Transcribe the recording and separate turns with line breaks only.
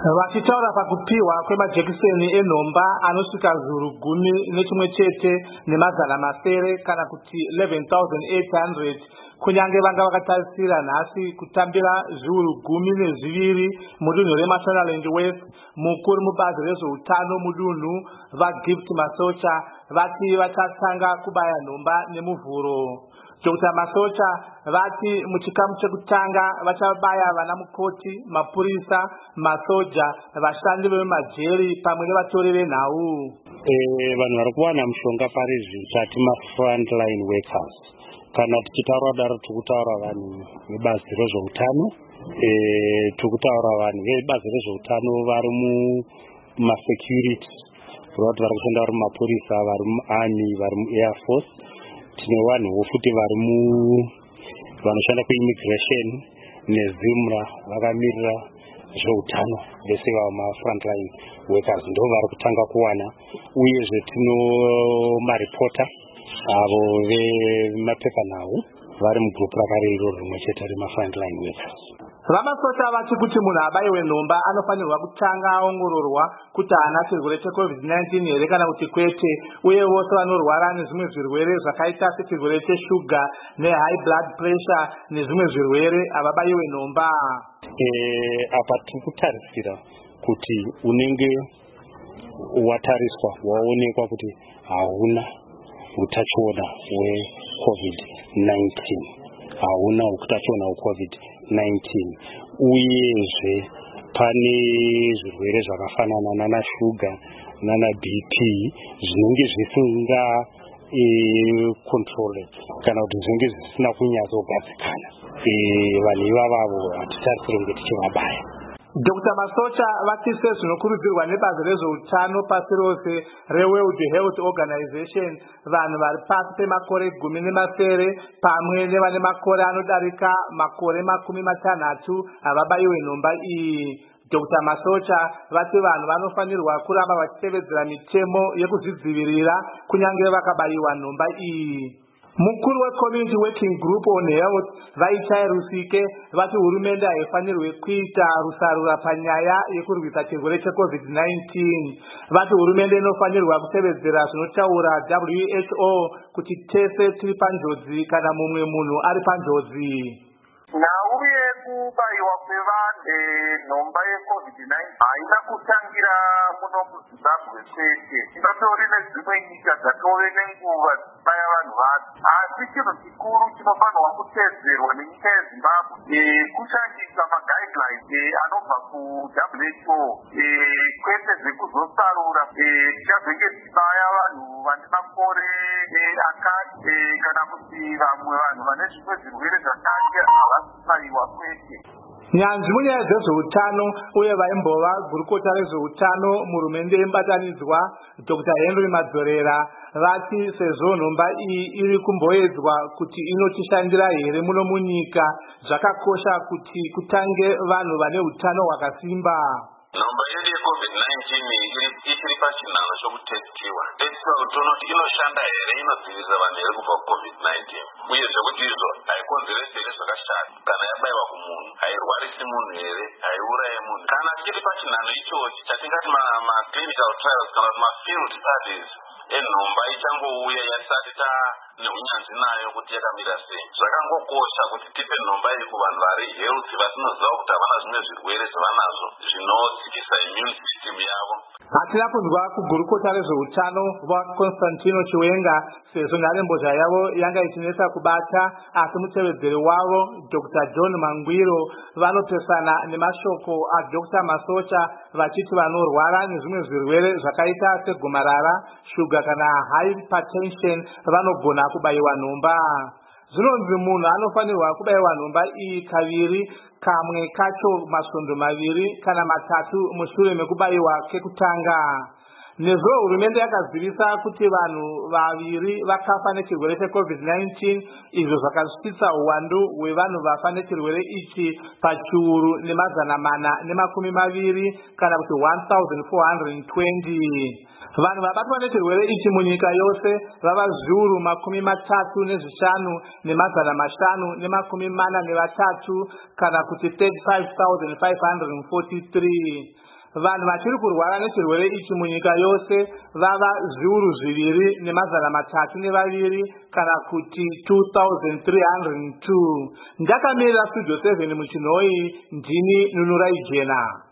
Vachitaura pakupiwa kwemajekiseni enhomba anosvika zviuru gumi nechimwe chete nemazana masere kana kuti 11,800 kunyange vanga vakatarisira nhasi kutambira zviuru gumi nezviviri mudunhu reMashonaland West. Mukuru mubazi rezveutano mudunhu vaGift Masocha vati vachatanga kubaya nhomba nemuvhuro. Dr. Masocha vati muchikamu chekutanga vachabaya vana mukoti, mapurisa, masoja, vashandi vemajeri pamwe nevatori venhau.
Vanhu vari kuwana mushonga pari zvitati ma-frontline workers. Kana tichitaura daro tikutaura vanhu vebazi rezveutano, tikutaura vanhu vebazi rezveutano vari muma-security, vari kushanda vari mumapurisa, vari muarmy, vari muair force. Tine vanhuwo futi vari vanoshanda kuimmigration nezimra vakamirira zveutano vese vama-frontline workers ndo vari kutanga kuwana, uyezve tino maripota avo vemapepanhau vari mugrupu rakarero rimwe chete rema-frontline workers.
Vamasocha vati kuti munhu abayiwe nhomba anofanirwa kutanga aongororwa kuti haana chirwere cheCovid-19 here kana kuti kwete, uye vose vanorwara nezvimwe zvirwere zvakaita sechirwere cheshuga nehigh blood pressure nezvimwe zvirwere havabayiwe nhomba.
Apa tiri kutarisira kuti unenge watariswa waonekwa kuti hauna utachiona weCovid-19, hauna utachiona weCovid-19, uyezve pane zvirwere zvakafanana nana shuga nana BP zvinenge zvisinga control kana kuti zvinenge zvisina kunyatsogadzikana. Vanhu ivavavo hatitarisire kunge tichivabaya.
Dr. Masocha vati sezvinokurudzirwa nebazi rezveutano pasi rose reWorld Health Organization, vanhu vari pasi pemakore 10 pamwe nevane makore anodarika makore 60 havabayiwe nhomba iyi. Dr. Masocha vati vanhu vanofanirwa kuramba vachitevedzera mitemo yekuzvidzivirira kunyange vakabayiwa nhomba iyi. Mukuru weCommunity Working Group on Health Vaichai Rusike vati hurumende haifanirwi kuita rusarura panyaya yekurwisa chirwere cheCovid-19. Vati hurumende inofanirwa kutevedzera zvinotaura WHO kuti tese tiri panjodzi kana mumwe munhu ari panjodzi.
Nhau yekubayiwa kwevanhu nhomba yeCovid-19 haina kutangira muno muZimbabwe chete, inotori nedzimwe nyika dzatove nenguva dzibaya vanhu vadzo. Asi chinhu chikuru chinofanirwa kutedzerwa nenyika yeZimbabwe kushandisa maguidelines anobva kuWHO, kwete zvekuzosarura tichazenge tichibaya vanhu vane makore akati kana kuti vamwe vanhu vane zvimwe zvirwere zvakati havasibayiwa kwete.
Nyanzvi munyaya dzezveutano uye vaimbova gurukota rezveutano murumende yemubatanidzwa Dr. Henry Madzorera vati sezvo nhomba iyi iri kumboedzwa kuti inotishandira here muno munyika, zvakakosha kuti kutange vanhu vane utano hwakasimba.
Nhomba yedu yeCovid-19 ichiri pachinhano chokutestiwa kuti inoshanda here, inodzivirira vanhu here kubva kuCovid-19, uyezve kuti izvo haikonzeresi here zvakashata. Kana yabayiwa kumunhu hairwarisi munhu here, haiurayi munhu. Kana chiri pachinhano ichochi chatingati ma-clinical trials kana kuti ma-field studies enhomba ichangouya yasati neunyanzvi nayo kuti yakamira sei. Zvakangokosha kuti tipe nhomba iyi kuvanhu vari healthy vasinoziva kuti havana zvimwe zvirwere zvavanazvo zvinodzikisa immune system yavo.
Hatina kunzwa kugurukota rezveutano vaConstantino Chiwenga sezvo nharembozha yavo yanga ichinetsa kubata, asi mutevedzeri wavo Dr. John Mangwiro vanopesana nemashoko aDr. Masocha vachiti vanorwara nezvimwe zvirwere zvakaita segomarara, shuga kana hypertension vanogona kubayiwa nhomba. Zvinonzi munhu anofanirwa kubayiwa nhomba iyi kaviri, kamwe kacho masvondo 2 kana 3 mushure mekubayiwa kekutanga. Nezvo hurumende yakazivisa kuti vanhu 2 vakafa nechirwere cheCovid-19, izvo zvakasvitsa uwandu hwevanhu vafa nechirwere ichi pachiuru nemazana 420 kana kuti 1,420. Vanhu vabatwa nechirwere ichi munyika yose vava 35,500 nemazana 543 kana kuti 35,543. vanhu vachiri kurwara nechirwere ichi munyika yose vava 2,232 kana kuti 2,302. Ndakamirira Studio 7 muchinhoi, ndini Nunurai Jena.